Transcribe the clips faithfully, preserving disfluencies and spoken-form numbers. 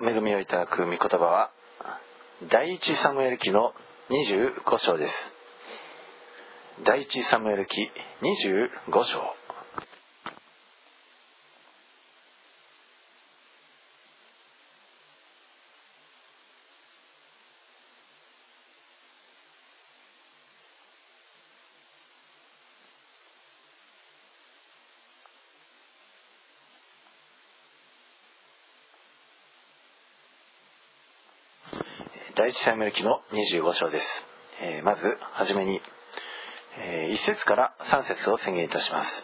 恵みをいただく御言葉は第一サムエル記のにじゅうご章です。第一サムエル記にじゅうご章。第一サムエル記のにじゅうご章です。えー、まずはじめに、えー、いち節からさん節を宣言いたします。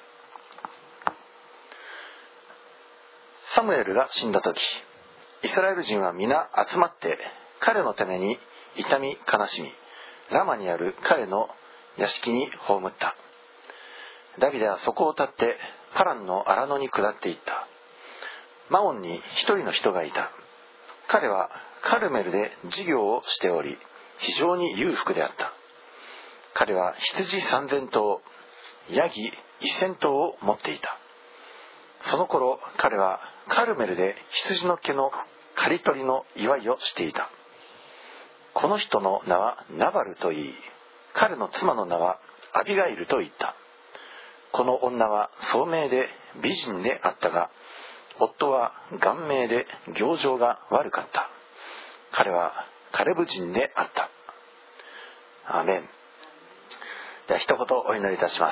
サムエルが死んだ時、イスラエル人は皆集まって彼のために痛み悲しみ、ラマにある彼の屋敷に葬った。ダビデはそこを立ってパランの荒野に下っていった。マオンに一人の人がいた。彼はカルメルで事業をしており、非常に裕福であった。彼は羊三千頭、ヤギ一千頭を持っていた。その頃彼はカルメルで羊の毛の刈り取りの祝いをしていた。この人の名はナバルといい、彼の妻の名はアビガイルといった。この女は聡明で美人であったが、夫は顔面で行情が悪かった。彼はカレブ人であった。アーメン。では一言お祈りいたします。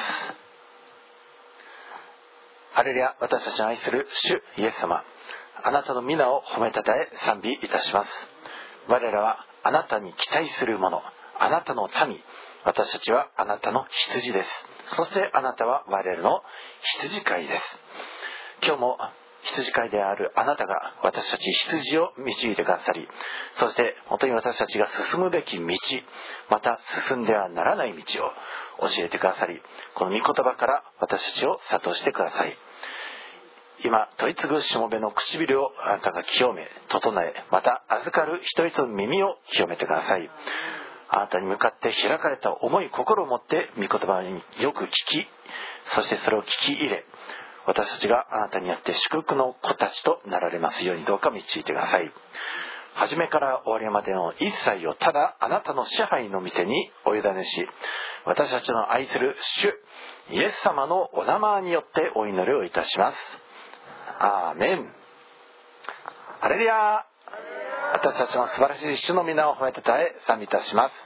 ハレルヤ、私たちの愛する主イエス様、あなたの皆を褒めたたえ賛美いたします。我らはあなたに期待する者、あなたの民、私たちはあなたの羊です。そしてあなたは我らの羊飼いです。今日も羊飼いであるあなたが私たち羊を導いてくださり、そして本当に私たちが進むべき道、また進んではならない道を教えてくださり、この御言葉から私たちを諭してください。今問い継ぐしもべの唇をあなたが清め整え、また預かる一人の耳を清めてください。あなたに向かって開かれた思い心を持って御言葉によく聞き、そしてそれを聞き入れ、私たちがあなたにあって祝福の子たちとなられますようにどうか導いてください。初めから終わりまでの一切をただあなたの支配の御手にお委ねし、私たちの愛する主イエス様のお名前によってお祈りをいたします。アーメン。ハレルヤ。私たちの素晴らしい主の皆を褒めたたえ賛美いたします。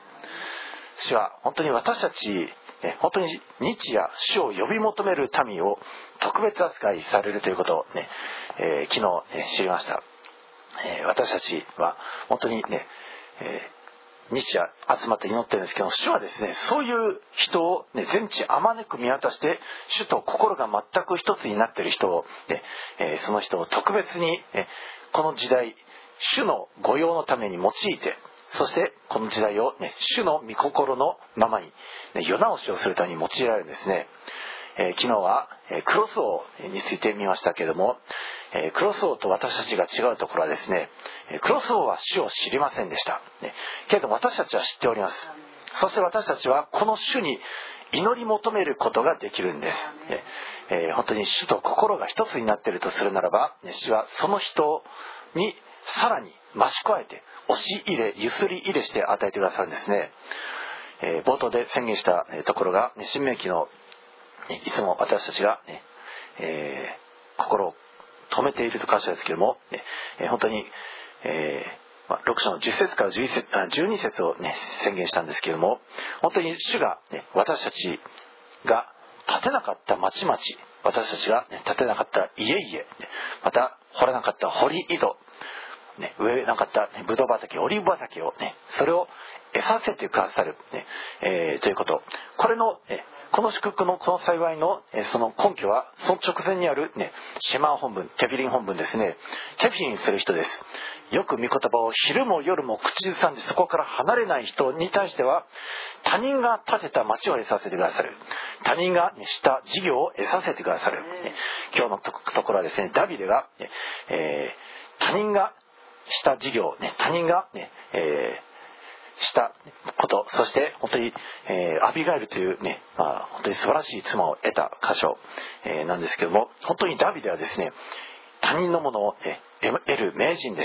主は本当に私たち本当に日夜主を呼び求める民を特別扱いされるということをね、えー、昨日、ね、知りました。えー、私たちは本当にね、えー、日夜集まって祈ってるんですけど、主はですね、そういう人を、ね、全地あまねく見渡して主と心が全く一つになっている人を、ねえー、その人を特別に、ね、この時代主の御用のために用いて、そしてこの時代を、ね、主の御心のままに、ね、世直しをするために用いられるんですね。えー、昨日は、えー、クロス王について見ましたけれども、えー、クロス王と私たちが違うところはですね、クロス王は主を知りませんでした、ね、けれど私たちは知っております。そして私たちはこの主に祈り求めることができるんです、ねえー、本当に主と心が一つになっているとするならば、ね、主はその人にさらに増し加えて押し入れゆすり入れして与えてくださるんですね。えー、冒頭で宣言したところが、ね、新明記のいつも私たちが、ねえー、心を止めている箇所ですけれども、ねえー、本当に、えーまあ、ろく章のじゅっ節からじゅういち節あじゅうに節を、ね、宣言したんですけれども、本当に主が、ね、私たちが建てなかった町々、私たちが、ね、建てなかった家々、ね、また掘らなかった掘り井戸、ね、植えなかった、ね、ブドウ畑、オリーブ畑を、ね、それを得させてくださる、ねえー、ということ、これの、ね、この祝福のこの幸いの、えー、その根拠はその直前にある、ね、シェマー本文、テフィリン本文ですね。テフィリンする人です。よく御言葉を昼も夜も口ずさんでそこから離れない人に対しては、他人が建てた町を得させてくださる、他人が、ね、した事業を得させてくださる、ね、今日のところはですね、ダビデが、ねえー、他人がした事業、ね、他人が、ねえーしたこと、そして本当に、えー、アビガイルというね、まあ、本当に素晴らしい妻を得た箇所、えー、なんですけども、本当にダビデはですね、他人のものを、ね、得る名人でした。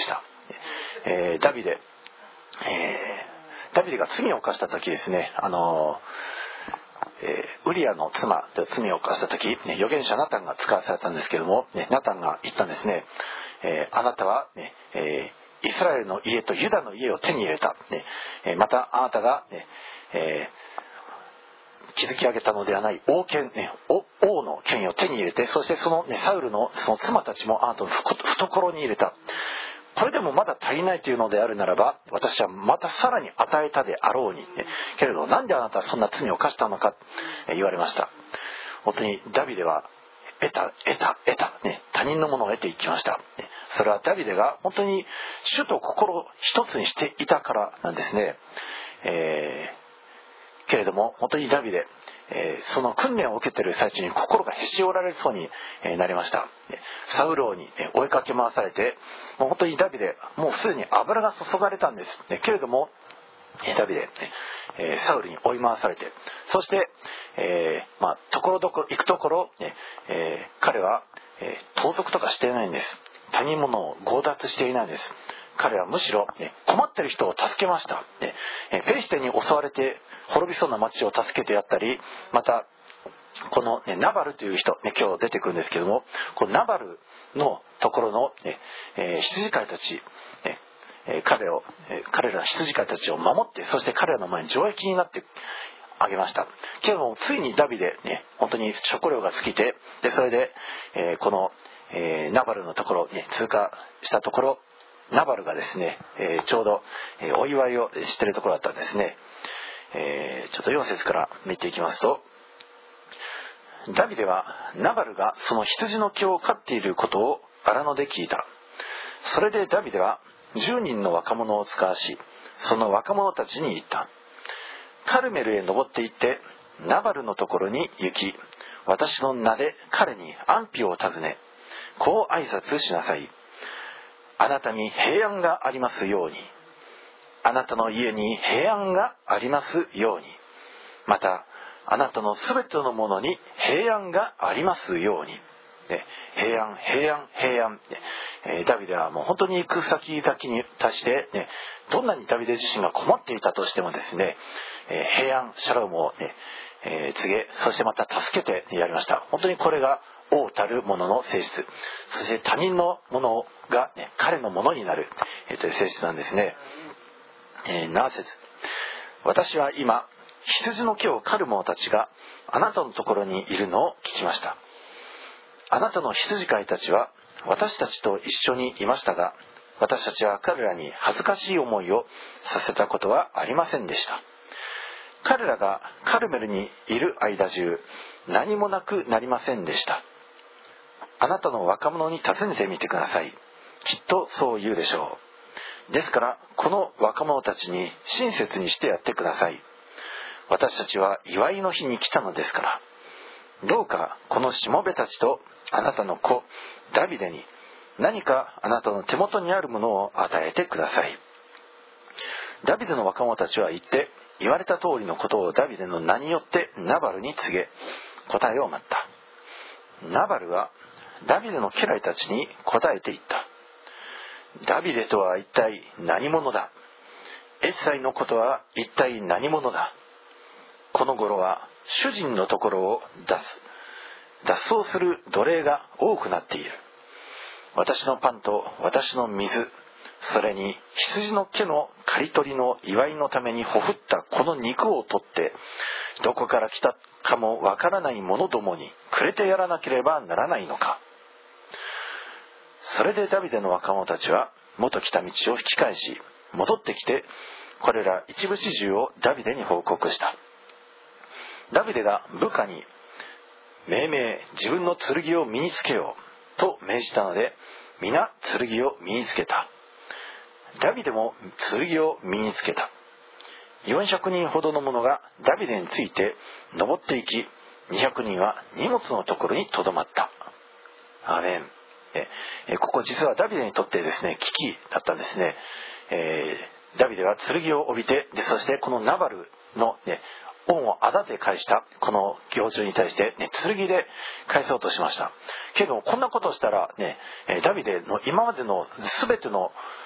えー、ダビデ、えー、ダビデが罪を犯した時ですね、あのーえー、ウリアの妻で罪を犯した時、ね、預言者ナタンが使わされたんですけども、ね、ナタンが言ったんですね、えー、あなたは、ねえー、イスラエルの家とユダの家を手に入れた、ねえー、またあなたが、ねえー、築き上げたのではない王権、ね、王の権威を手に入れて、そしてその、ね、サウルのその妻たちもあなたの懐に入れた。これでもまだ足りないというのであるならば、私はまたさらに与えたであろうに、ね、けれどなんであなたはそんな罪を犯したのか言われました。本当にダビデは得た得た得た、ね、他人のものを得ていきました。それはダビデが本当に主と心を一つにしていたからなんですね。えー、けれども本当にダビデ、えー、その訓練を受けている最中に心がへし折られそうになりました。サウル王に追いかけ回されて、もう本当にダビデもうすでに油が注がれたんです。けれどもダビデ、えー、サウルに追い回されて、そして、えーまあ、ところどころ行くところ、ねえー、彼は、えー、盗賊とかしていないんです。他人物を強奪していないんです。彼はむしろ、ね、困っている人を助けました。ねえー、ペリシテに襲われて滅びそうな町を助けてやったり、またこの、ね、ナバルという人、ね、今日出てくるんですけども、このナバルのところの、ねえー、羊飼いたち、ねえー、彼を、えー、彼ら羊飼いたちを守って、そして彼らの前に上役になってあげました。けどもついにダビデ、ね、本当に食料が尽きて、でそれで、えー、この、えー、ナバルのところに、ね、通過したところ、ナバルがですね、えー、ちょうど、えー、お祝いをしているところだったんですね。えー、ちょっとよん節から見ていきますと、ダビデはナバルがその羊の毛を飼っていることを荒野で聞いた。それでダビデはじゅうにんの若者を使わし、その若者たちに言った。カルメルへ登って行ってナバルのところに行き、私の名で彼に安否を尋ね、こう挨拶しなさい。あなたに平安がありますように。あなたの家に平安がありますように。またあなたのすべてのものに平安がありますように。平安平安平安、ダビデはもう本当に行く先々に達して、ね、どんなにダビデ自身が困っていたとしてもですね、平安シャロームを、ねえー、告げ、そしてまた助けてやりました。本当にこれが王たるものの性質、そして他人のものが、ね、彼のものになる、えー、という性質なんですね。えー、なな節、私は今羊の毛を刈る者たちがあなたのところにいるのを聞きました。あなたの羊飼いたちは私たちと一緒にいましたが、私たちは彼らに恥ずかしい思いをさせたことはありませんでした。彼らがカルメルにいる間中何もなくなりませんでした。あなたの若者に尋ねてみてください。きっとそう言うでしょう。ですからこの若者たちに親切にしてやってください。私たちは祝いの日に来たのですから、どうかこのしもべたちとあなたの子ダビデに何かあなたの手元にあるものを与えてください。ダビデの若者たちは言って言われた通りのことをダビデの名によってナバルに告げ、答えを待った。ナバルはダビデの家来たちに答えて言った。ダビデとは一体何者だ。エッサイのことは一体何者だ。この頃は主人のところを出す脱走する奴隷が多くなっている。私のパンと私の水、それに羊の毛の刈り取りの祝いのためにほふったこの肉を取って、どこから来たかもわからない者どもにくれてやらなければならないのか。それでダビデの若者たちは元来た道を引き返し戻ってきて、これら一部始終をダビデに報告した。ダビデが部下に命名自分の剣を身につけようと命じたので、皆剣を身につけた。ダビデも剣を身につけた。よんひゃくにんほどの者がダビデについて登っていき、にひゃくにんは荷物のところにとどまった。アーメン。えここ実はダビデにとってですね、危機だったんですね。えー、ダビデは剣を帯びて、でそしてこのナバルの、ね、恩をあだで返したこの行虫に対して、ね、剣で返そうとしました。けどこんなことをしたら、ね、ダビデの今までの全ての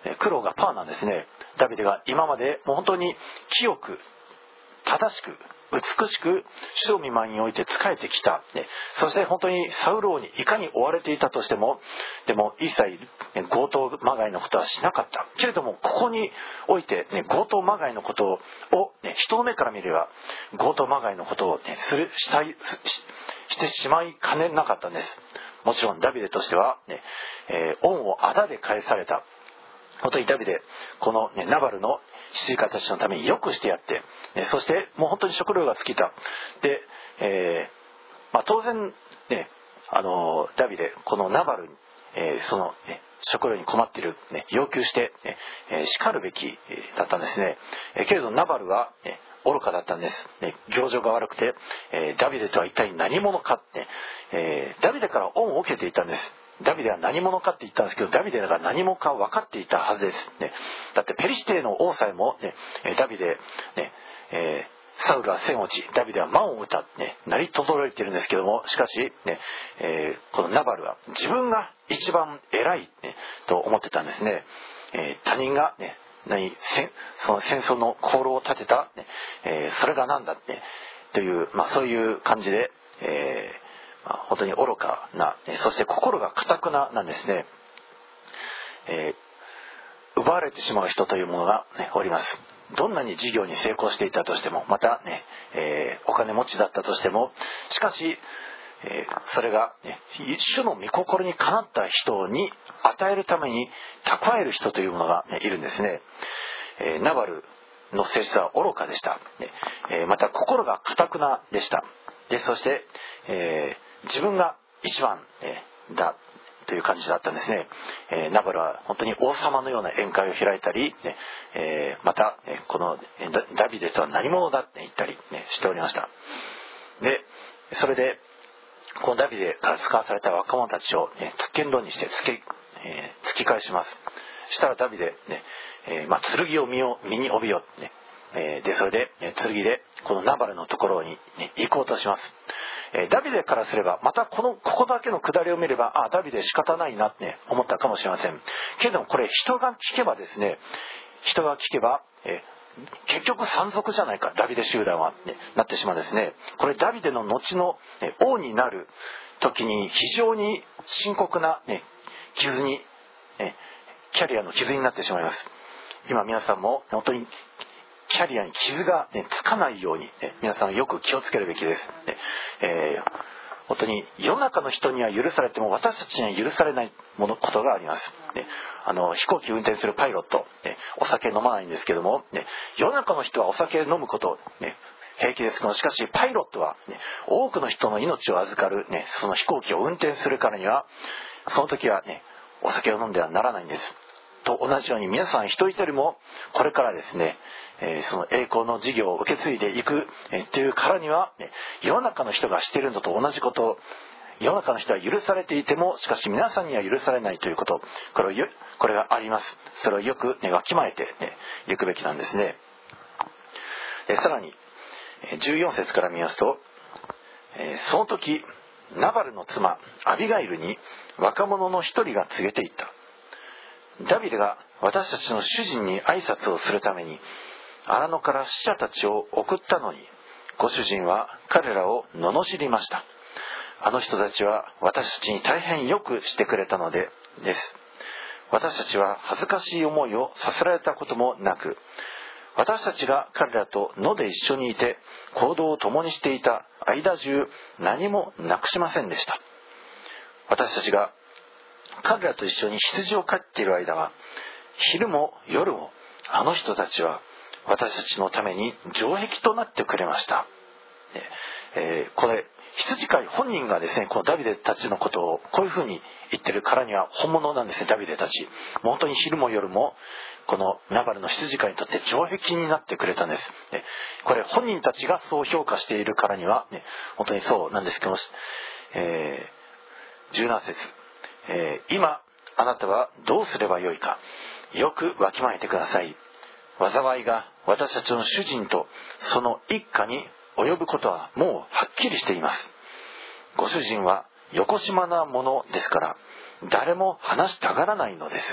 苦労がパーなんですね。ダビデが今までもう本当に清く正しく美しく主を御前において仕えてきた、ね、そして本当にサウル王にいかに追われていたとしても、でも一切、ね、強盗まがいのことはしなかったけれども、ここにおいて、ね、強盗まがいのことを、ね、人の目から見れば強盗まがいのことを、ね、するしたい し, してしまいかねなかったんです。もちろんダビデとしては、ねえー、恩をあだで返された。本当にダビデこの、ね、ナバルの羊飼いたちのためによくしてやって、ね、そしてもう本当に食料が尽きた。で、えーまあ、当然、ね、あのダビデこのナバルに、えー、その、ね、食料に困っている、ね、要求して、ねえー、叱るべきだったんですね。えー、けれどナバルは、ね、愚かだったんです、ね、行情が悪くて、えー、ダビデとは一体何者かって、えー、ダビデから恩を受けていたんです。ダビデは何者かって言ったんですけど、ダビデが何者か分かっていたはずです、ね、だってペリシテの王さえも、ね、ダビデ、ねえー、サウルは千を打ちダビデは万を打った、ね、成りとどろいているんですけども、しかし、ねえー、このナバルは自分が一番偉い、ね、と思ってたんですね。えー、他人が、ね、何その戦争の功労を立てた、ねえー、それが何だって、ね、という、まあ、そういう感じで、えーまあ、本当に愚かな、そして心が堅くななんですね。えー、奪われてしまう人というものが、ね、おります。どんなに事業に成功していたとしても、また、ねえー、お金持ちだったとしても、しかし、えー、それが、ね、主の御心にかなった人に与えるために蓄える人というものが、ね、いるんですね。えー、ナバルの性質は愚かでした、ねえー、また心が堅くなでした。でそして、えー自分が一番、えー、だという感じだったんですね。えー、ナバルは本当に王様のような宴会を開いたり、ねえー、また、えー、このダビデとは何者だって言ったり、ね、しておりました。でそれでこのダビデから使わされた若者たちを、ね、つっけんどにして突き、えー、突き返します。したらダビデ、ねえーまあ、剣を身を身に帯びよう、ねえー、でそれで、ね、剣でこのナバルのところに、ね、行こうとします。ダビデからすればまたこのここだけの下りを見れば、あダビデ仕方ないなって、ね、思ったかもしれませんけれども、これ人が聞けばですね人が聞けば、え結局山賊じゃないかダビデ集団は、ね、なってしまうんですね。これダビデの後の、ね、王になる時に非常に深刻な、ね、傷に、ね、キャリアの傷になってしまいます。今皆さんも本当にキャリアに傷が、ね、つかないように、ね、皆さんはよく気をつけるべきです、ねえー、本当に世の中の人には許されても私たちには許されないものことがあります、ね、あの飛行機運転するパイロット、ね、お酒飲まないんですけども、ね、世の中の人はお酒飲むこと、ね、平気ですけど、しかしパイロットは、ね、多くの人の命を預かる、ね、その飛行機を運転するからにはその時は、ね、お酒を飲んではならないんです。と同じように皆さん一人一人もこれからですね、えー、その栄光の事業を受け継いでいく、えー、というからには、ね、世の中の人がしているのと同じこと、世の中の人は許されていてもしかし皆さんには許されないということ、これをこれがあります。それをよく、ね、わきまえて、ね、いくべきなんですね。でさらにじゅうよん節から見ますと、えー、その時ナバルの妻アビガイルに若者の一人が告げていった。ダビデが私たちの主人に挨拶をするために荒野から使者たちを送ったのに、ご主人は彼らを罵りました。あの人たちは私たちに大変よくしてくれたのでです。私たちは恥ずかしい思いをさせられたこともなく、私たちが彼らと野で一緒にいて行動を共にしていた間中何もなくしませんでした。私たちが彼らと一緒に羊を飼っている間は昼も夜もあの人たちは私たちのために城壁となってくれました。えー、これ羊飼い本人がですね、このダビデたちのことをこういうふうに言ってるからには本物なんですね。ダビデたちもう本当に昼も夜もこのナバルの羊飼いにとって城壁になってくれたんです。これ本人たちがそう評価しているからには、ね、本当にそうなんですけども、えー、じゅうなな節、えー、今あなたはどうすればよいかよくわきまえてください。災いが私たちの主人とその一家に及ぶことはもうはっきりしています。ご主人はよこしまなものですから誰も話したがらないのです。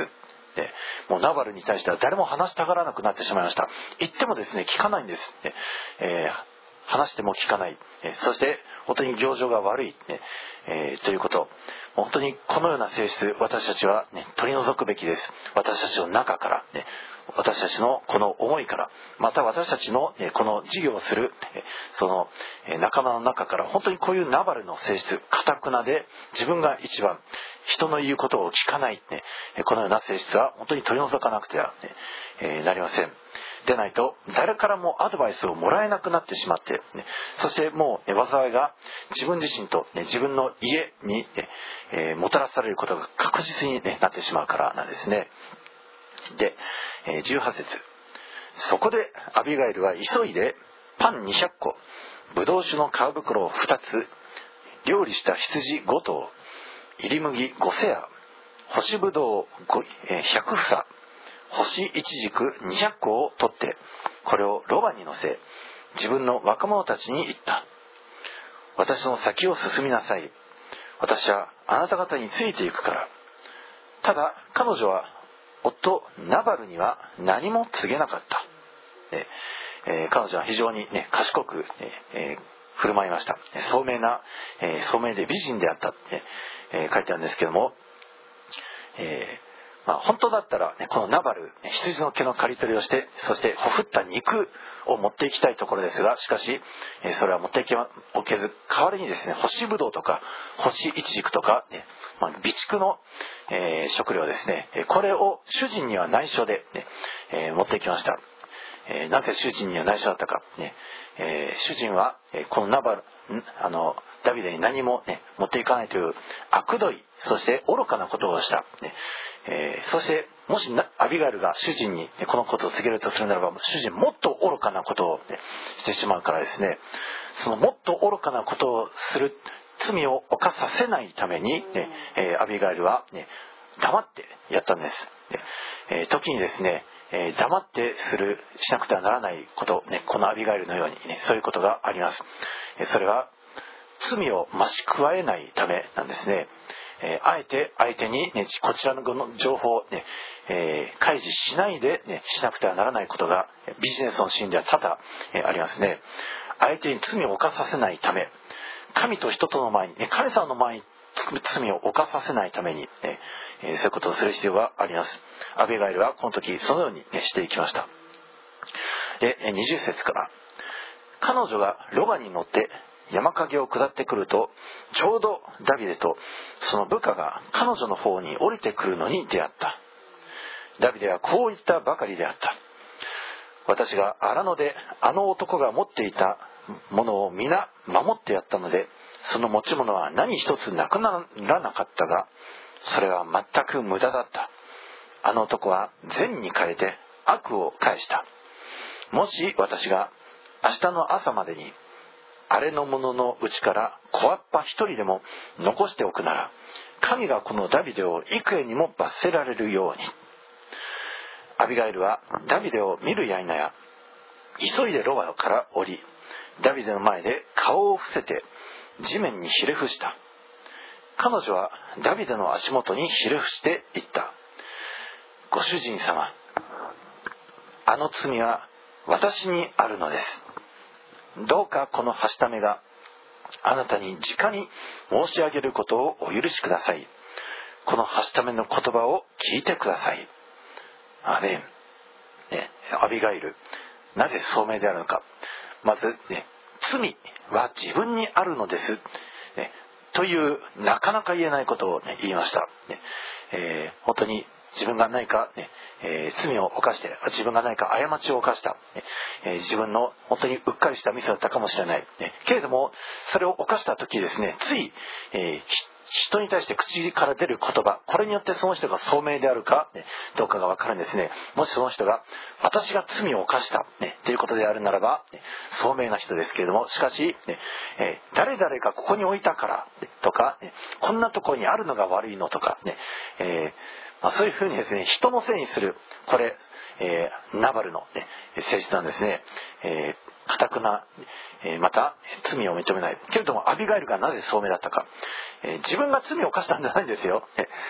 でもうナバルに対しては誰も話したがらなくなってしまいました。言ってもですね聞かないんです、ねえー話しても聞かない、えそして本当に行情が悪い、ねえー、ということ、本当にこのような性質、私たちは、ね、取り除くべきです。私たちの中から、ね、私たちのこの思いから、また私たちの、ね、この事業をする、えその、え仲間の中から、本当にこういうナバルの性質、堅くなで自分が一番人の言うことを聞かない、ね、このような性質は本当に取り除かなくては、ねえー、なりません。でないと誰からもアドバイスをもらえなくなってしまって、ね、そしてもう災いが自分自身と、ね、自分の家に、ねえー、もたらされることが確実に、ね、なってしまうからなんですね。で、えー、じゅうはち節、そこでアビガイルは急いでパンにひゃっこ、ブドウ酒の皮袋をふたつ、料理した羊ご頭、入り麦ごセア、干しぶどうひゃくふさ、干しイチジクにひゃっこを取って、これをロバに乗せ、自分の若者たちに言った。私の先を進みなさい。私はあなた方についていくから。ただ彼女は夫ナバルには何も告げなかった。でえー、彼女は非常に、ね、賢く、えー、振る舞いました。聡明な、えー、聡明で美人であったって、えー、書いてあるんですけども、えーまあ、本当だったら、ね、このナバル、羊の毛の刈り取りをして、そしてほふった肉を持っていきたいところですが、しかしそれは持っていけず、代わりにですね、干しぶどうとか干しイチジクとか、ねまあ、備蓄の、えー、食料ですね、これを主人には内緒で、ねえー、持っていきました。えー、なぜ主人には内緒だったか、ねえー、主人は、えー、このナバルあのダビデに何も、ね、持っていかないという悪どい、そして愚かなことをした、ねえー、そしてもしアビガイルが主人に、ね、このことを告げるとするならば、主人もっと愚かなことを、ね、してしまうからですね、そのもっと愚かなことをする罪を犯させないために、ねえー、アビガイルは、ね、黙ってやったんです。ねえー、時にですねえー、黙ってするしなくてはならないこと、ね、このアビガイルのように、ね、そういうことがあります。えー、それは罪を増し加えないためなんですね。えー、あえて相手に、ね、こちらの情報を、ねえー、開示しないで、ね、しなくてはならないことがビジネスのシーンでは多々、えー、ありますね。相手に罪を犯させないため、神と人との前に、ね、神様の前に罪を犯させないために、ねえー、そういうことをする必要があります。アビガイルはこの時そのように、ね、していきました。でにじゅう節から、彼女がロバに乗って山陰を下ってくると、ちょうどダビデとその部下が彼女の方に降りてくるのに出会った。ダビデはこう言ったばかりであった。私が荒野であの男が持っていたものを皆守ってやったので、その持ち物は何一つなくならなかったが、それは全く無駄だった。あの男は善に変えて悪を返した。もし私が明日の朝までに荒れの者のうちから小わっぱ一人でも残しておくなら、神がこのダビデを幾重にも罰せられるように。アビガイルはダビデを見るや否や、急いでロバから降り、ダビデの前で顔を伏せて地面にひれ伏した。彼女はダビデの足元にひれ伏して言った。ご主人様、あの罪は私にあるのです。どうかこのはしためがあなたに直に申し上げることをお許しください。このはしための言葉を聞いてください。アーメン。ね、アビガイル、なぜ聡明であるのか。まず、ね、罪は自分にあるのです、ね、というなかなか言えないことを、ね、言いました。ねえー、本当に自分が何か、ねえー、罪を犯して、自分が何か過ちを犯した、ねえー、自分の本当にうっかりしたミスだったかもしれない、ね、けれどもそれを犯した時ですね、つい、えー、人に対して口から出る言葉、これによってその人が聡明であるか、ね、どうかが分かるんですね。もしその人が私が罪を犯した、ね、ということであるならば、ね、聡明な人ですけれども、しかし、ねえー、誰々がここに置いたから、ね、とか、ね、こんなところにあるのが悪いのとか、ねえーまあ、そういうふうにですね、人のせいにする、これ、えー、ナバルの、ね、性質なんですね。えー、固くな、えー、また罪を認めない。けれどもアビガイルがなぜ聡明だったか、えー、自分が罪を犯したんじゃないんですよ。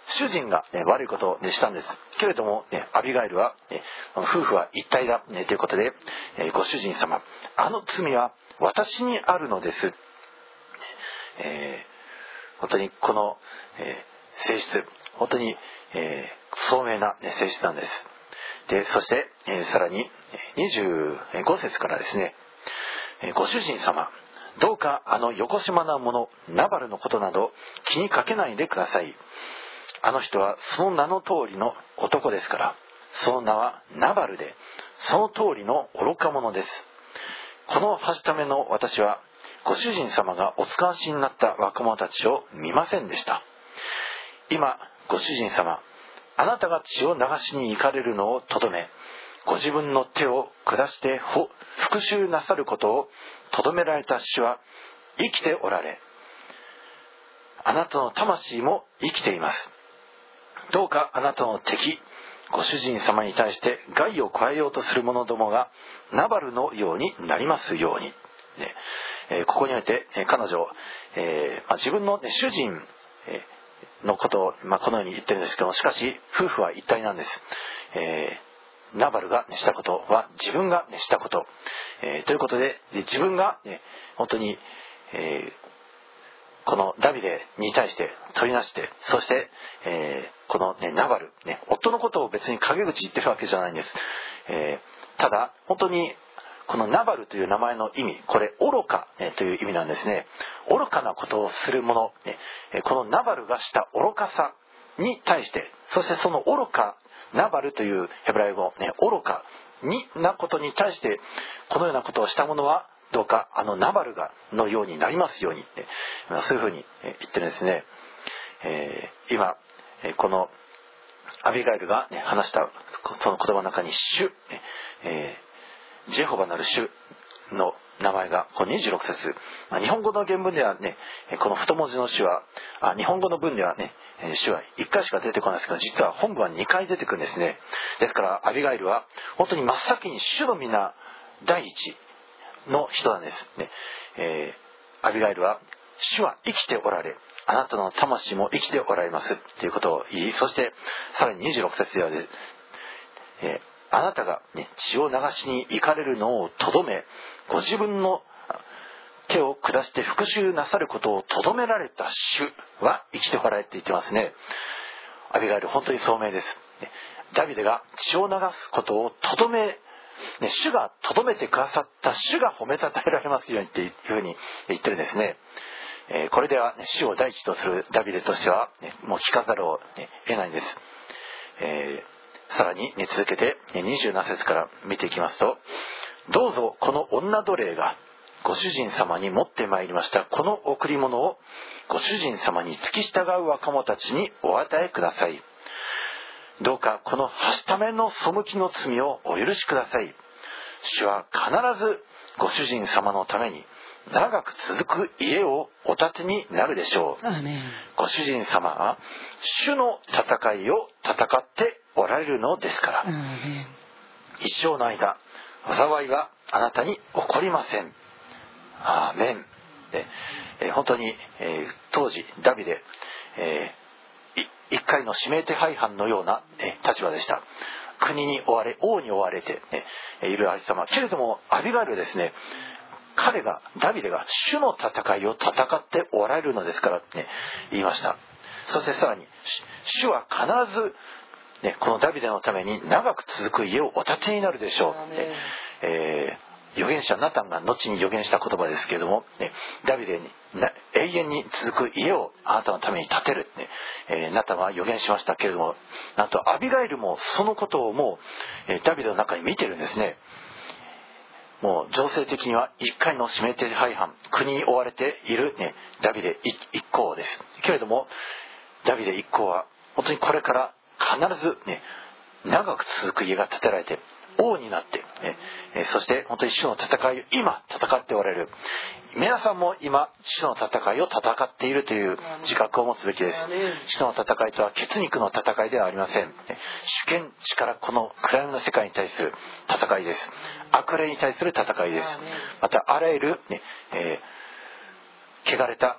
主人が、ね、悪いことを、ね、したんですけれども、ね、アビガイルは、ね、夫婦は一体だ、ね、ということで、えー、ご主人様、あの罪は私にあるのです、えー、本当にこの、えー、性質本当に、えー、聡明な、ね、性質なんです。でそして、えー、さらににじゅうご節からですね、えー、ご主人様、どうかあのよこしまな者ナバルのことなど気にかけないでください。あの人はその名の通りの男ですから、その名はナバルで、その通りの愚か者です。このはしための私はご主人様がお使わしになった若者たちを見ませんでした。今ご主人様、あなたが血を流しに行かれるのをとどめ、ご自分の手を下して復讐なさることをとどめられた主は生きておられ、あなたの魂も生きています。どうかあなたの敵ご主人様に対して害を加えようとする者どもがナバルのようになりますように、ねえー、ここにおいて、えー、彼女、えーまあ、自分の、ね、主人、えー、のことを、まあ、このように言ってるんですけども、しかし夫婦は一体なんです。えー、ナバルが、ね、したことは自分が、ね、したこと、えー、ということで、で自分が、ね、本当に、えーこのダビデに対して取りなして、そして、えー、この、ね、ナバル、ね、夫のことを別に陰口言ってるわけじゃないんです。えー、ただ本当にこのナバルという名前の意味、これ愚か、ね、という意味なんですね。愚かなことをする者、ね、このナバルがした愚かさに対して、そしてその愚か、ナバルというヘブライ語、ね、愚かになことに対して、このようなことをした者はどうかあのナバルがのようになりますようにって、そういうふうに言ってるんですね。えー、今このアビガイルが、ね、話したその言葉の中に主、えー、ジェホバなる主の名前がこのにじゅうろく節、日本語の原文ではね、この太文字の主はあ日本語の文ではね、主はいっかいしか出てこないですが、実は本文はにかい出てくるんですね。ですからアビガイルは本当に真っ先に主の皆第一の人なんですね。えー、アビガイルは主は生きておられ、あなたの魂も生きておられますということを言い、そしてさらににじゅうろく節では、ねえー、あなたが、ね、血を流しに行かれるのをとどめ、ご自分の手を下して復讐なさることをとどめられた主は生きておられって言ってますね。アビガイル本当に聡明です。ダビデが血を流すことをとどめね、主がとどめてくださった主が褒めたたえられますようにっていうふうに言ってるんですね。えー、これでは、ね、主を第一とするダビデとしては、ね、もう聞かざるを、ね、得ないんです。えー、さらに、ね、続けてにじゅうなな節から見ていきますと、どうぞこの女奴隷がご主人様に持ってまいりましたこの贈り物をご主人様に付き従う若者たちにお与えください。どうかこのはしための背きの罪をお許しください。主は必ずご主人様のために長く続く家をお建てになるでしょう。ご主人様は主の戦いを戦っておられるのですから、一生の間災いはあなたに起こりません。アーメン。で、えー、本当に、えー、当時ダビデ、えー一回の指名手配犯のような、え立場でした。国に追われ王に追われて、ね、いるありさまけれども、アビガイルですね、彼がダビデが主の戦いを戦っておられるのですから、ね、言いました。そしてさらに主は必ず、ね、このダビデのために長く続く家をお建てになるでしょう。ねえー預言者ナタンが後に預言した言葉ですけれども、ね、ダビデに永遠に続く家をあなたのために建てる、ねえー、ナタンは預言しましたけれども、なんとアビガイルもそのことをもう、えー、ダビデの中に見てるんですね。もう情勢的には一回の指名手配犯、国に追われている、ね、ダビデ一行ですけれども、ダビデ一行は本当にこれから必ず、ね、長く続く家が建てられて王になって、ね、そして本当に主の戦いを今戦っておられる。皆さんも今主の戦いを戦っているという自覚を持つべきです。主の戦いとは血肉の戦いではありません。主権力この暗闇の世界に対する戦いです。悪霊に対する戦いです。またあらゆる、ねえー、汚れた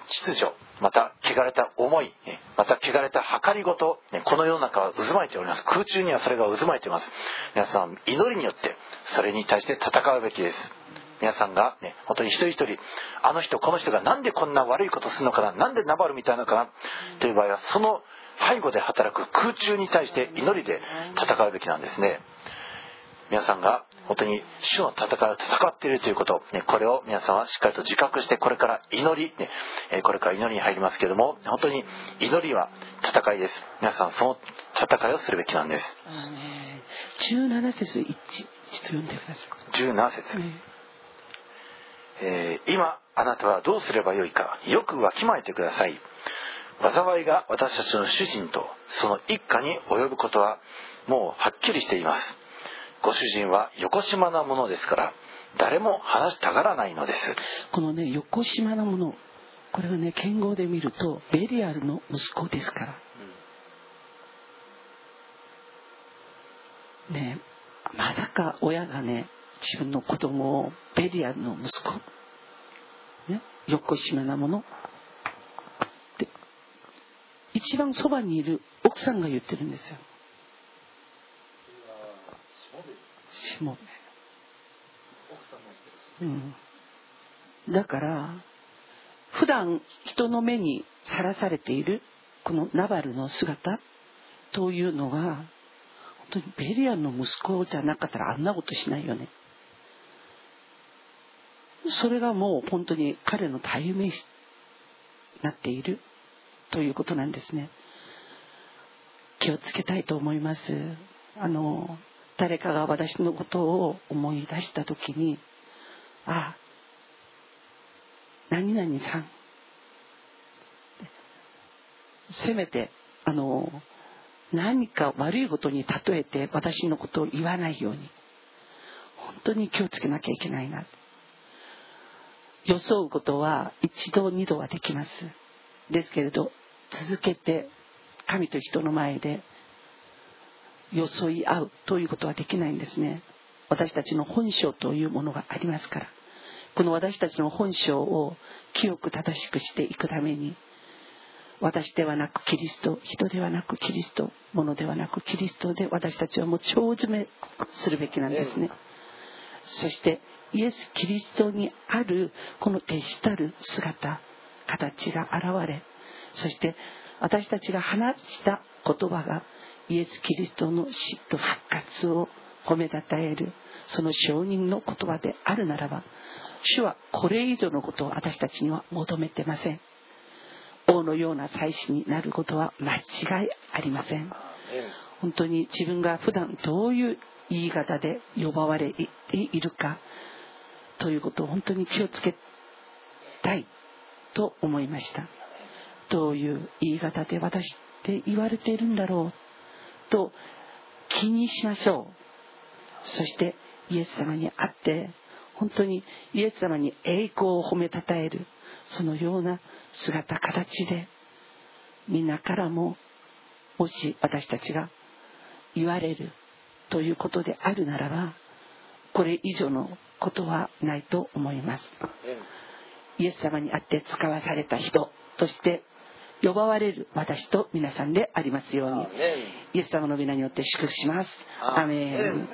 秩序、また汚れた思い、また汚れた計りごと、この世の中は渦巻いております。空中にはそれが渦巻いています。皆さん、祈りによってそれに対して戦うべきです。皆さんがね、本当に一人一人、あの人この人がなんでこんな悪いことするのかな、なんでナバルみたいなのかなという場合は、その背後で働く空中に対して祈りで戦うべきなんですね。皆さんが本当に主の戦いを戦っているということ、ね、これを皆さんはしっかりと自覚して、これから祈り、ね、これから祈りに入りますけれども、本当に祈りは戦いです。皆さんその戦いをするべきなんです。 じゅうなな節、一ちょっと読んでください。 じゅうなな節、ねえー、今あなたはどうすればよいか、よくわきまえてください。災いが私たちの主人とその一家に及ぶことはもうはっきりしています。ご主人は横島なものですから、誰も話したがらないのです。 このね、横島なもの、これがね、剣豪で見るとベリアルの息子ですから、うん、ね、まさか親がね、自分の子供をベリアルの息子、ね、横島なもので、一番そばにいる奥さんが言ってるんですよ。しもべ、うん、だから普段人の目にさらされているこのナバルの姿というのが、本当にベリアルの息子じゃなかったらあんなことしないよね。それがもう本当に彼の代名詞になっているということなんですね。気をつけたいと思います。あの誰かが私のことを思い出したときに、ああ、何々さん、せめてあの何か悪いことに例えて私のことを言わないように、本当に気をつけなきゃいけないな。装うことは一度二度はできます。ですけれど、続けて神と人の前で装い合うということはできないんですね。私たちの本性というものがありますから、この私たちの本性を清く正しくしていくために、私ではなくキリスト、人ではなくキリスト、物ではなくキリストで私たちはもう腸詰めするべきなんですね。そしてイエス・キリストにあるこの弟子たる姿、形が現れ、そして私たちが話した言葉がイエス・キリストの死と復活を褒めたたえる、その証人の言葉であるならば、主はこれ以上のことを私たちには求めてません。王のような祭司になることは間違いありません。本当に自分が普段どういう言い方で呼ばわれているかということを本当に気をつけたいと思いました。どういう言い方で私って言われているんだろうと気にしましょう。そしてイエス様に会って本当にイエス様に栄光を褒めたたえる、そのような姿形でみんなからも、もし私たちが言われるということであるならば、これ以上のことはないと思います。イエス様に会って使わされた人として呼ばわれる私と皆さんでありますように、イエス様の皆によって祝福します。アーメン。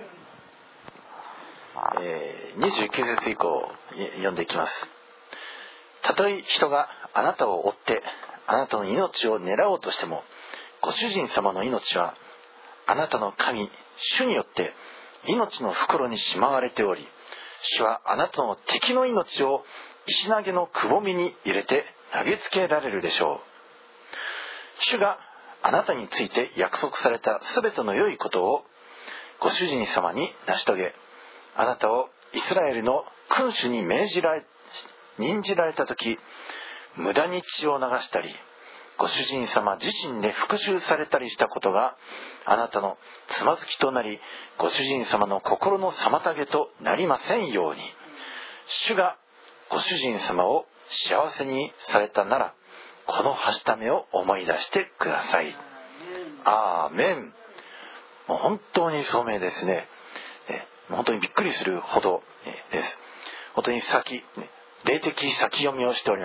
えー、にじゅうきゅう節以降読んでいきます。たとえ人があなたを追ってあなたの命を狙おうとしても、ご主人様の命はあなたの神主によって命の袋にしまわれており、主はあなたの敵の命を石投げのくぼみに入れて投げつけられるでしょう。主があなたについて約束されたすべての良いことをご主人様に成し遂げ、あなたをイスラエルの君主に命じられ任じられた時、無駄に血を流したり、ご主人様自身で復讐されたりしたことがあなたのつまずきとなり、ご主人様の心の妨げとなりませんように。主がご主人様を幸せにされたなら、このはしためを思い出してください。アーメン。もう本当に聡明ですね。本当にびっくりするほどです。本当に先霊的先読みをしております。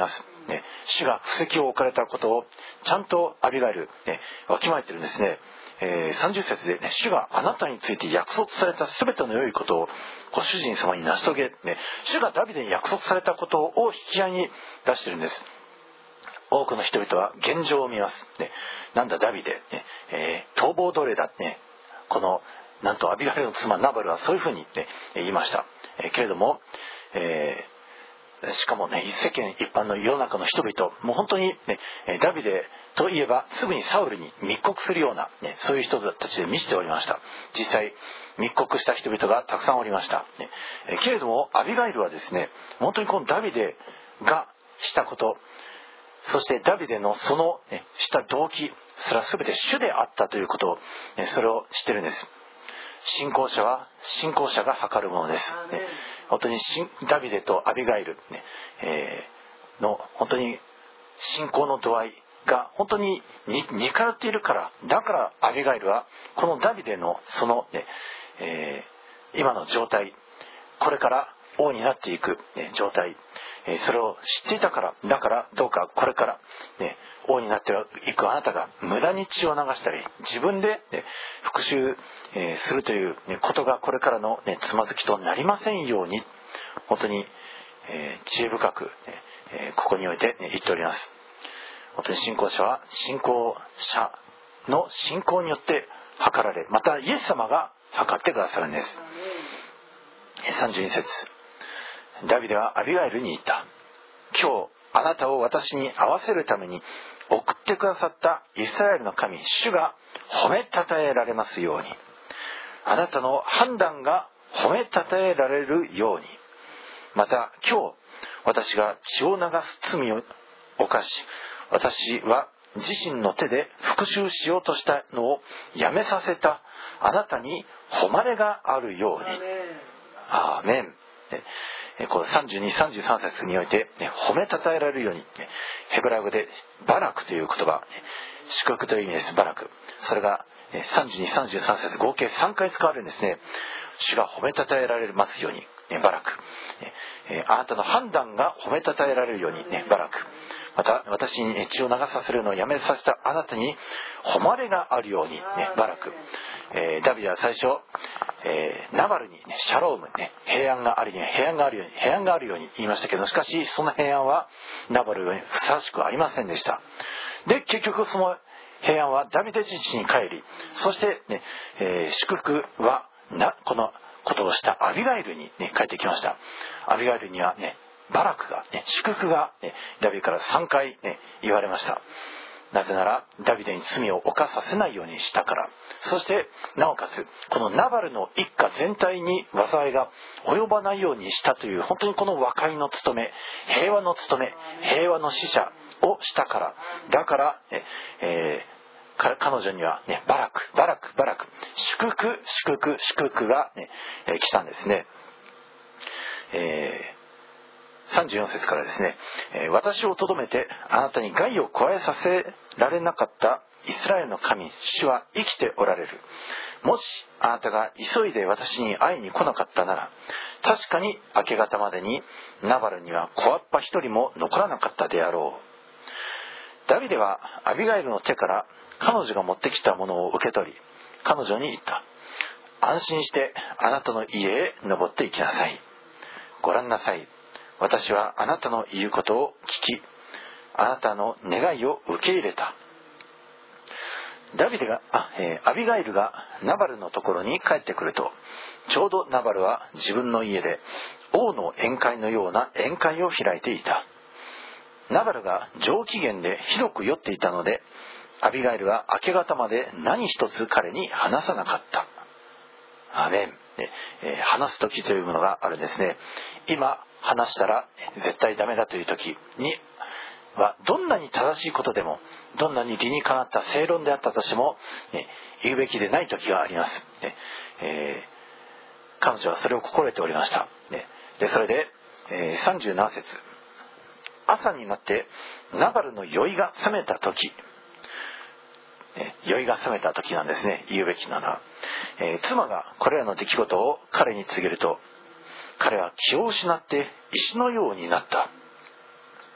ね、主が布石を置かれたことをちゃんとアビガイル、ね、わきまえてるんですね。えー、さんじゅっ節で、ね、主があなたについて約束されたすべての良いことをご主人様に成し遂げ、ね、主がダビデに約束されたことを引き合いに出してるんです。多くの人々は現状を見ます、ね、なんだダビデ、ねえー、逃亡奴隷だ、ね、このなんとアビガイルの妻ナバルはそういうふうに、ね、言いました、えー、けれども、えー、しかもね世間一般の世の中の人々もう本当に、ね、ダビデといえばすぐにサウルに密告するような、ね、そういう人たちで満ちておりました。実際密告した人々がたくさんおりました、ねえー、けれどもアビガイルはですね本当にこのダビデがしたこと、そしてダビデのその、ね、した動機、それは全て主であったということを、ね、それを知ってるんです。信仰者は信仰者が図るものです、ね、本当にダビデとアビガイル、ねえー、の本当に信仰の度合いが本当に似通っているから、だからアビガイルはこのダビデのその、ねえー、今の状態、これから王になっていく、ね、状態、えー、それを知っていたから、だからどうかこれから、ね、王になっていくあなたが無駄に血を流したり自分で、ね、復讐、えー、するという、ね、ことがこれからの、ね、つまずきとなりませんように、本当に、えー、知恵深く、ねえー、ここにおいて、ね、言っております。本当に信仰者は信仰者の信仰によって測られ、またイエス様が測ってくださるんです。さんじゅうに節、ダビデはアビガイルに言った。今日あなたを私に会わせるために送ってくださったイスラエルの神主が褒めたたえられますように、あなたの判断が褒めたたえられるように、また今日私が血を流す罪を犯し、私は自身の手で復讐しようとしたのをやめさせたあなたに誉れがあるように。アーメン。このさんじゅうに、さんじゅうさん節において、ね、褒めたたえられるように、ね、ヘブライ語でバラクという言葉、祝福という意味です。バラク、それがさんじゅうに、さんじゅうさん節合計さんかい使われるんですね。主が褒めたたえられますように、ね、バラク、ね、あなたの判断が褒めたたえられるように、ね、バラク、また私に血を流させるのをやめさせたあなたに誉れがあるように、ね、バラク、えー、ダビデは最初、えー、ナバルに、ね、シャローム、ね、平安があるように平安があるように平安があるように言いましたけど、しかしその平安はナバルにふさわしくありませんでした。で結局その平安はダビデ自身に帰り、そして、ねえー、祝福はなこのことをしたアビガイルに、ね、帰ってきました。アビガイルには、ね、バラクが、ね、祝福が、ね、ダビデからさんかい、ね、言われました。なぜならダビデに罪を犯させないようにしたから。そしてなおかつこのナバルの一家全体に災いが及ばないようにしたという、本当にこの和解の務め、平和の務め、平和の使者をしたから。だから、えー、彼女には、ね、バラクバラクバラク祝福祝福祝福が、ねえー、来たんですね。えーさんじゅうよん節からですね、私をとどめてあなたに害を加えさせられなかったイスラエルの神主は生きておられる。もしあなたが急いで私に会いに来なかったなら、確かに明け方までにナバルには小わっぱ一人も残らなかったであろう。ダビデはアビガイルの手から彼女が持ってきたものを受け取り、彼女に言った。安心してあなたの家へ登って行きなさい。ご覧なさい、私はあなたの言うことを聞き、あなたの願いを受け入れた。ダビデが、あ、えー、アビガイルがナバルのところに帰ってくると、ちょうどナバルは自分の家で王の宴会のような宴会を開いていた。ナバルが上機嫌でひどく酔っていたので、アビガイルは明け方まで何一つ彼に話さなかった。アーメン。えー、話す時というものがあるんですね。今話したら絶対ダメだという時には、どんなに正しいことでも、どんなに理にかなった正論であったとしても、ね、言うべきでない時があります、ねえー、彼女はそれを心得ておりました、ね、でそれで、えー、さんじゅうなな節、朝になってナバルの酔いが覚めた時、ね、酔いが覚めた時なんですね、言うべきなのは、えー、妻がこれらの出来事を彼に告げると、彼は気を失って石のようになった。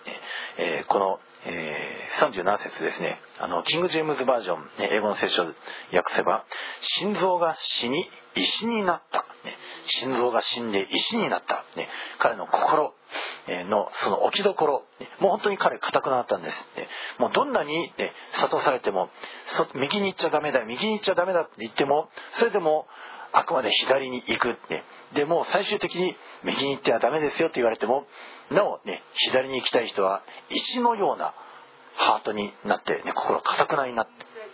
えー、この、えー、さんじゅうなな節ですね、あのキング・ジェームズバージョン、ね、英語の聖書を訳せば、心臓が死に石になった、ね、心臓が死んで石になった、ね、彼の心のその置きどころ、もう本当に彼固くなったんです。もうどんなに、ね、諭されても、右に行っちゃダメだ右に行っちゃダメだって言っても、それでもあくまで左に行くって、でもう最終的に右に行ってはダメですよって言われても、なおね、左に行きたい人は石のようなハートになって、ね、心固くなになって、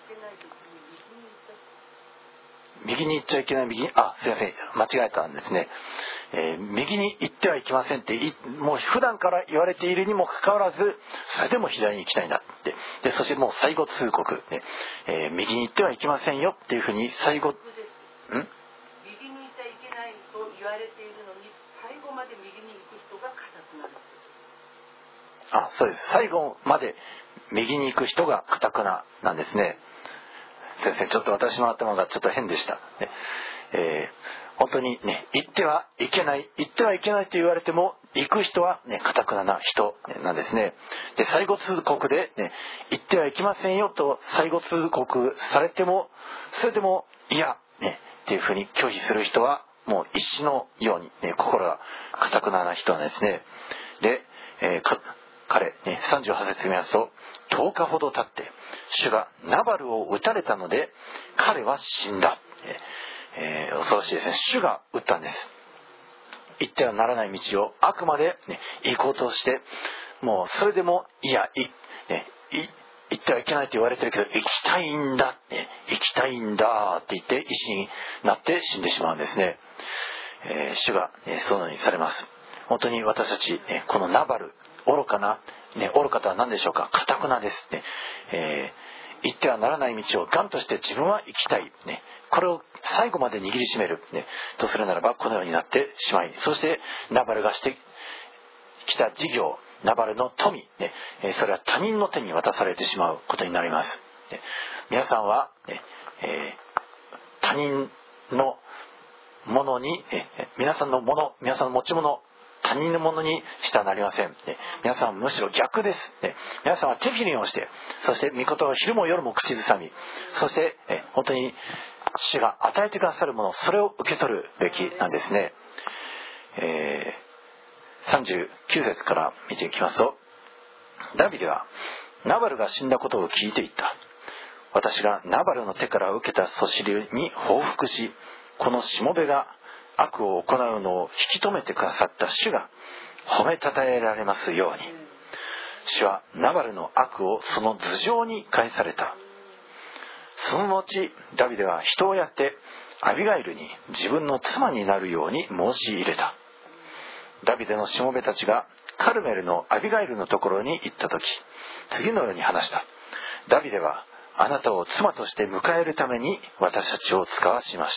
右に行っちゃいけない、右に、あ、すいません、間違えたんですね。えー、右に行ってはいけませんって、もう普段から言われているにもかかわらず、それでも左に行きたいなって。で、そしてもう最後通告、ね、えー、右に行ってはいけませんよっていうふうに最後、ん？ 右に行っちゃいけないと言われているのに、最後まで右に行く人が固くなる。 あ、そうです。最後まで右に行く人が固くななんですね。先生、ちょっと私の頭がちょっと変でした。ね、えー、本当にね、行ってはいけない、行ってはいけないと言われても、行く人はね、固くなな人なんですね。で、最後通告で、ね、行ってはいけませんよと最後通告されても、それでも、いや、ね、っていうふうに拒否する人は、もう石のように、ね、心が固くなな人なんですね。で、えー、か彼、ね、さんじゅうはち節見ますと、とおかほど経って主がナバルを撃たれたので彼は死んだ、えー、恐ろしいですね。主が撃ったんです。行ってはならない道をあくまで、ね、行こうとして、もうそれでもいやい、ね、い行ってはいけないと言われてるけど行きたいんだ、ね、行きたいんだって言って石になって死んでしまうんですね。えー、主が、ね、そのようにされます。本当に私たち、ね、このナバル愚かな、ね、愚かとは何でしょうか。堅くなですね、えー、行ってはならない道を頑として自分は行きたい、ね、これを最後まで握りしめる、ね、とするならばこのようになってしまい、そしてナバルがしてきた事業、ナバルの富、ね、それは他人の手に渡されてしまうことになります。ね、皆さんは、ねえー、他人のものに、え皆さんのもの、皆さんの持ち物、他人のものにしてはなりません。皆さんはむしろ逆です。皆さんはテフィリンをして、そして御言葉を昼も夜も口ずさみ、そして本当に主が与えてくださるもの、それを受け取るべきなんですね。えー、さんじゅうきゅう節から見ていきますと、ダビデはナバルが死んだことを聞いていった。私がナバルの手から受けたそしりに報復し、このしもべが悪を行うのを引き止めてくださった主が褒めたたえられますように。主はナバルの悪をその頭上に返された。その後ダビデは人をやってアビガイルに自分の妻になるように申し入れた。ダビデのしもべたちがカルメルのアビガイルのところに行った時、次のように話した。ダビデはあなたを妻として迎えるために私たちを使わしました。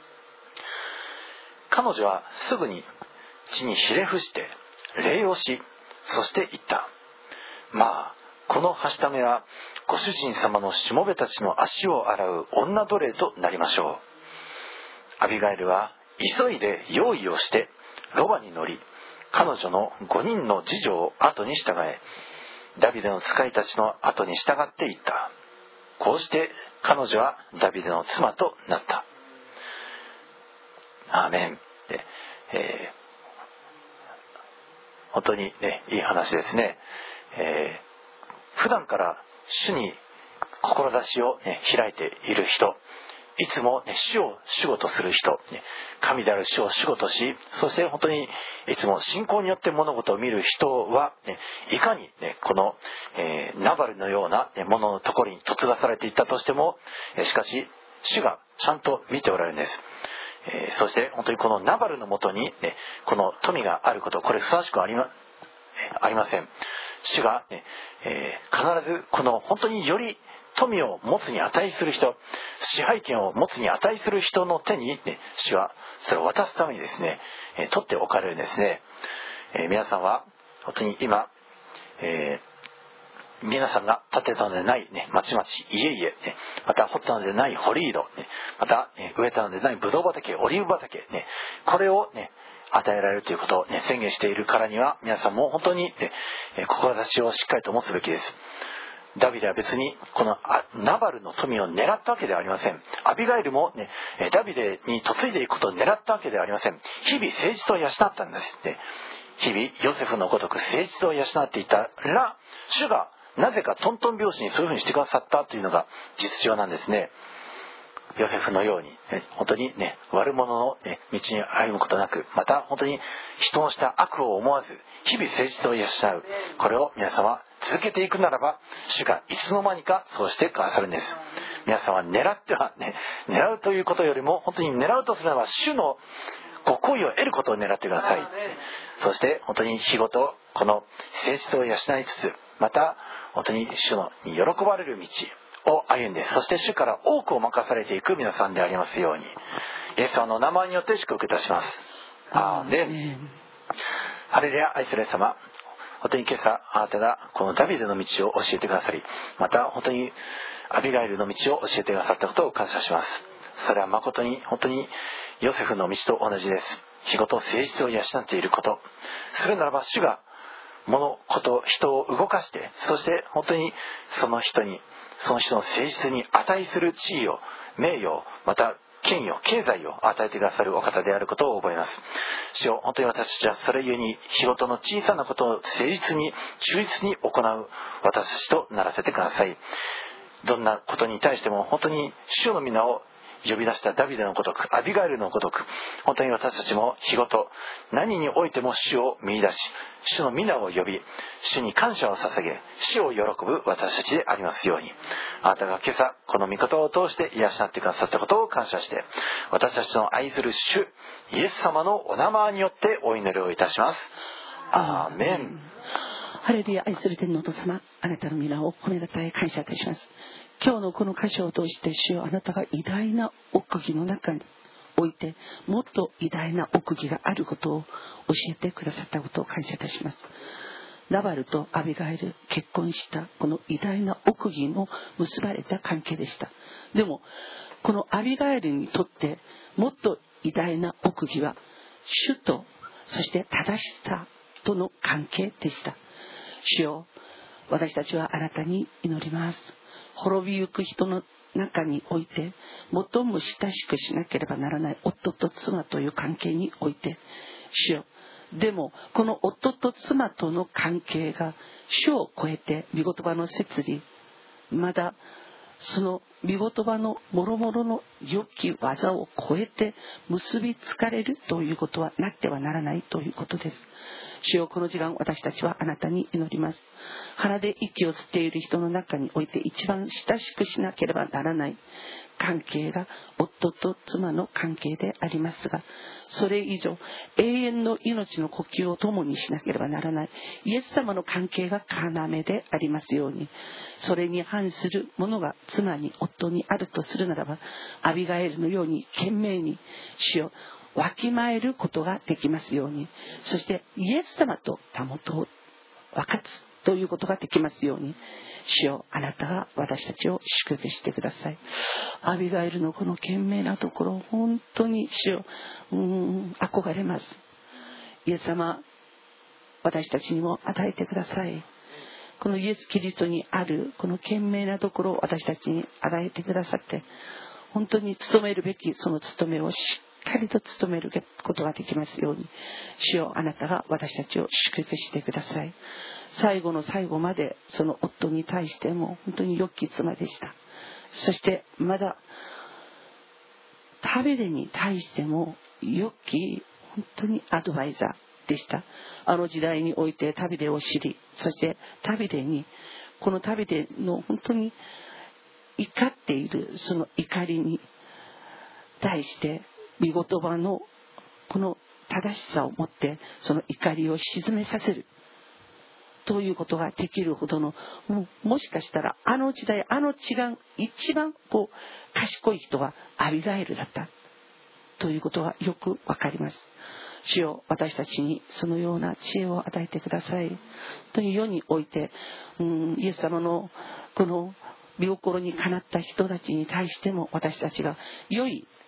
彼女はすぐに地にひれ伏して礼をし、そして言った。まあ、このはしためはご主人様のしもべたちの足を洗う女奴隷となりましょう。アビガイルは急いで用意をしてロバに乗り、彼女のごにんの次女を後に従え、ダビデの使いたちの後に従っていった。こうして彼女はダビデの妻となった。アーメン。で、えー、本当にね、いい話ですね。えー、普段から主に志を、ね、開いている人、いつも、ね、主を主語とする人、ね、神である主を主語とし、そして本当にいつも信仰によって物事を見る人は、ね、いかに、ね、この、えー、ナバルのような、ね、もののところに嫁がされていったとしても、えー、しかし主がちゃんと見ておられるんです。えー、そして本当にこのナバルのもとに、ね、この富があること、これふさわしくありま、ありません。主が、ねえー、必ずこの本当により富を持つに値する人、支配権を持つに値する人の手に、ね、主はそれを渡すためにですね、えー、取っておかれるんですね。えー、皆さんは本当に今、えー皆さんが建てたのでない、ね、町々、家々、ね、また掘ったのでない堀井戸、ね、また、ね、植えたのでないブドウ畑、オリーブ畑、ね、これを、ね、 与えられるということを、ね、宣言しているからには、皆さんも本当に、ね、志をしっかりと持つべきです。ダビデは別にこのナバルの富を狙ったわけではありません。アビガイルも、ね、ダビデに嫁いでいくことを狙ったわけではありません。日々誠実を養ったんですって。日々ヨセフのごとく誠実を養っていたら、主がなぜかトントン拍子にそういうふうにしてくださったというのが実情なんですね。ヨセフのように、ね、本当にね、悪者の、ね、道に歩むことなく、また本当に人のした悪を思わず、日々誠実を養う。これを皆様続けていくならば、主がいつの間にかそうしてくださるんです。皆さんは狙ってはね、狙うということよりも、本当に狙うとするならば、主のご好意を得ることを狙ってください。そして本当に日ごとこの誠実を養いつつ、また本当に主のに喜ばれる道を歩んで、そして主から多くを任されていく皆さんでありますように、イエス様の名前によって祝福いたします。アーメン。ハレルヤ。愛するイエス様、本当に今朝あなたがこのダビデの道を教えてくださり、また本当にアビガイルの道を教えてくださったことを感謝します。それは誠に本当にヨセフの道と同じです。日ごと誠実を養っていること、するならば主が物事人を動かして、そして本当にその人にその人の誠実に値する地位を、名誉を、また権威を、経済を与えてくださるお方であることを覚えます。主よ、本当に私たちはそれゆえに日ごとの小さなことを誠実に忠実に行う私たちとならせてください。どんなことに対しても本当に主の皆を呼び出したダビデのごとく、アビガイルのごとく、本当に私たちも日ごと何においても主を見出し、主の皆を呼び、主に感謝を捧げ、主を喜ぶ私たちでありますように。あなたが今朝この御言葉を通して養ってくださったことを感謝して、私たちの愛する主イエス様のお名前によってお祈りをいたします。アーメン。 ハレルヤ。愛する天のお父様、あなたの皆を褒めたたえ感謝いたします。今日のこの箇所を通して、主よ、あなたが偉大な奥義の中においてもっと偉大な奥義があることを教えてくださったことを感謝いたします。ナバルとアビガイル、結婚したこの偉大な奥義の結ばれた関係でした。でもこのアビガイルにとってもっと偉大な奥義は主と、そして正しさとの関係でした。主よ、私たちはあなたに祈ります。滅びゆく人の中において最も親しくしなければならない夫と妻という関係において、主よ、でもこの夫と妻との関係が主を超えて御言葉の摂理、まだその御言葉の諸々の良き技を超えて結びつかれるということはなってはならないということです。主よ、この時間私たちはあなたに祈ります。鼻で息を吸っている人の中において一番親しくしなければならない関係が夫と妻の関係でありますが、それ以上永遠の命の呼吸を共にしなければならないイエス様の関係が要でありますように、それに反するものが妻に夫にあるとするならば、アビガエルのように懸命に主をわきまえることができますように、そしてイエス様とたもとを分かつということができますように、主よ、あなたが私たちを祝福してください。アビガエルのこの懸命なところ、本当に主よ、うーん憧れます。イエス様、私たちにも与えてください。このイエス・キリストにあるこの懸命なところを私たちに与えてくださって、本当に務めるべきその務めをしっかりと務めることができますように、主よ、あなたが私たちを祝福してください。最後の最後までその夫に対しても本当に良き妻でした。そしてまだタビデに対しても良き本当にアドバイザーでした。あの時代においてタビデを知り、そしてタビデにこのタビデの本当に怒っているその怒りに対して御言葉のこの正しさを持ってその怒りを鎮めさせるということができるほどの、も, もしかしたらあの時代あの違う一番こう賢い人はアビガエルだったということがよくわかります。主よ、私たちにそのような知恵を与えてください。という世において、うん、イエス様のこの御心にかなった人たちに対しても私たちが良い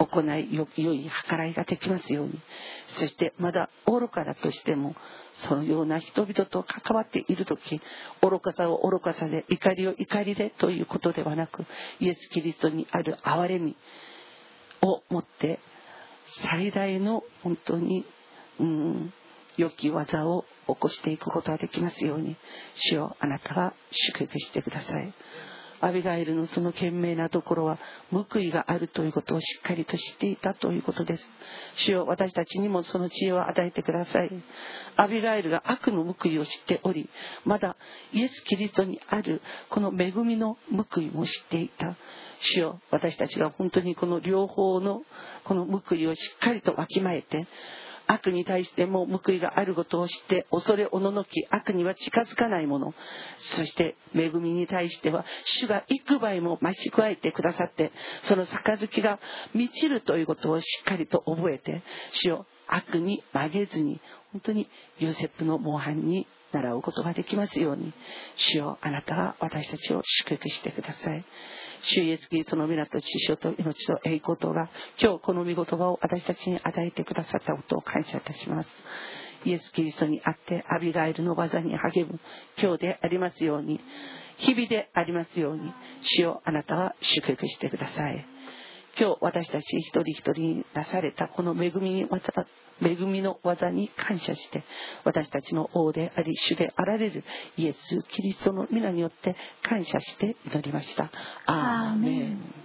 行いよ良い計らいができますように、そしてまだ愚かだとしてもそのような人々と関わっているとき、愚かさを愚かさで、怒りを怒りでということではなく、イエス・キリストにある憐れみをもって最大の本当にうん良き技を起こしていくことができますように、主よ、あなたが祝福してください。アビガイルのその賢明なところは報いがあるということをしっかりと知っていたということです。主よ、私たちにもその知恵を与えてください。アビガイルが悪の報いを知っており、まだイエス・キリストにあるこの恵みの報いも知っていた。主よ、私たちが本当にこの両方のこの報いをしっかりとわきまえて、悪に対しても報いがあることを知って恐れおののき、悪には近づかないもの、そして恵みに対しては主が幾倍も増し加えてくださって、その杯が満ちるということをしっかりと覚えて、主よ、悪に曲げずに本当にヨセフの模範に習うことができますように、主よ、あなたが私たちを祝福してください。主イエスキリストの皆と知性と命と栄光とが今日この御言葉を私たちに与えてくださったことを感謝いたします。イエスキリストにあってアビガイルの技に励む今日でありますように、日々でありますように、主よ、あなたは祝福してください。今日私たち一人一人になされたこの恵みに恵みの技に感謝して、私たちの王であり主であられるイエス・キリストの皆によって感謝して祈りました。アーメン。